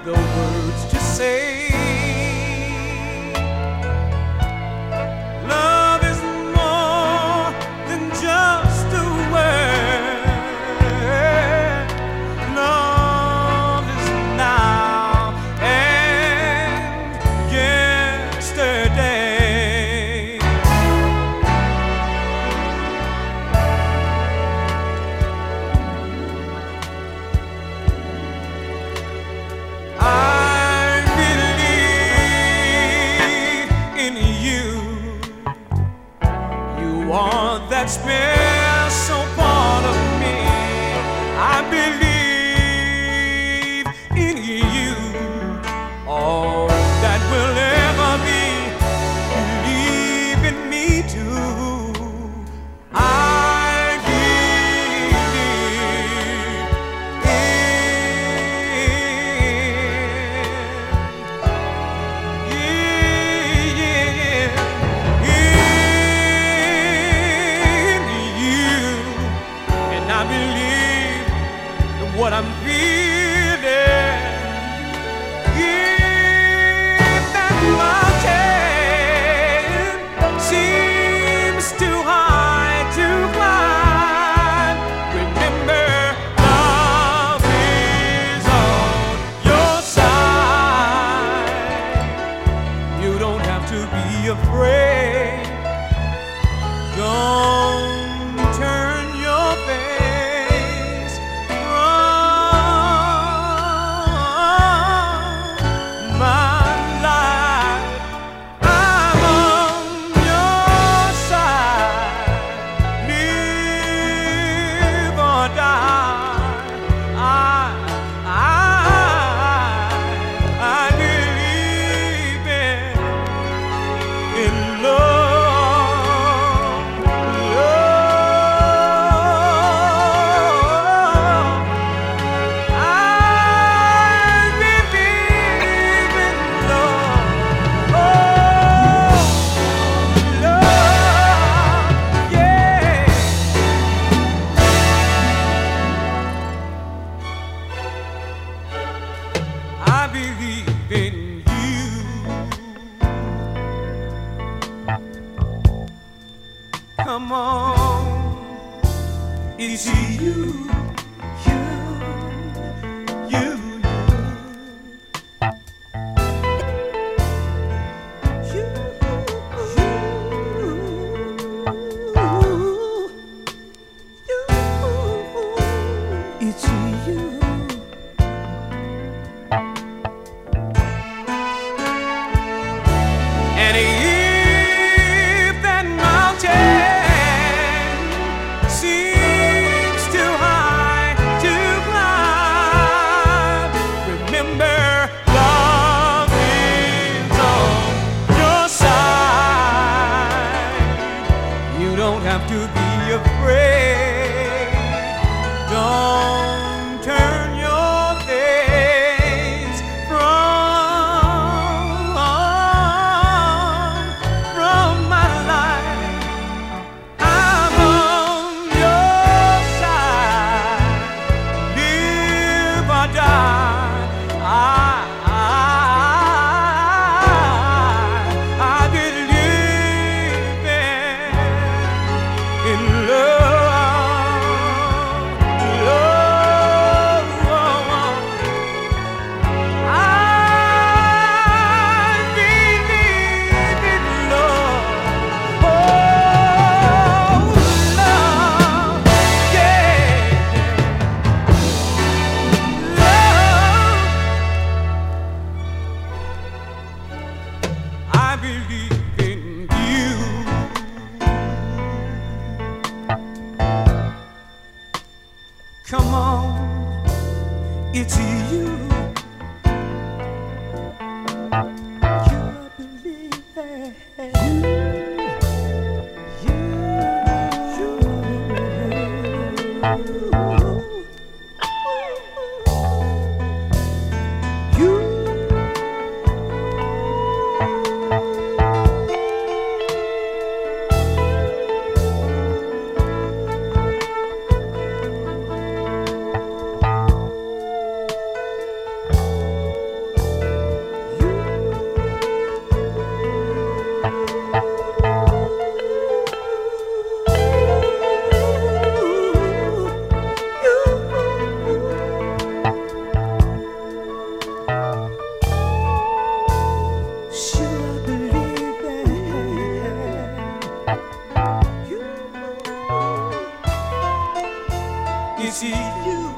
the words to say. Love is more than just a word. Love is now and yesterday. That special part of me, I believe in you. All that will ever be, believe in me too. I believe I believe in what I'm feeling. If that mountain seems too high to climb, remember love is on your side. You don't have to be afraid. Don't turn your face from my life. I'm on your side. Live or die. I believe in love. I believe in you. Come on, it's you, you, you, you, you, it's you. And if that mountain seems too high to climb, remember love is on your side. You don't have to be afraid. Don't turn your face from my life. I'm on your side. Live or die. I believe in love, love. I believe in love. Oh, love, yeah. Love. I believe in you. Come on, it's you. You believe that. see you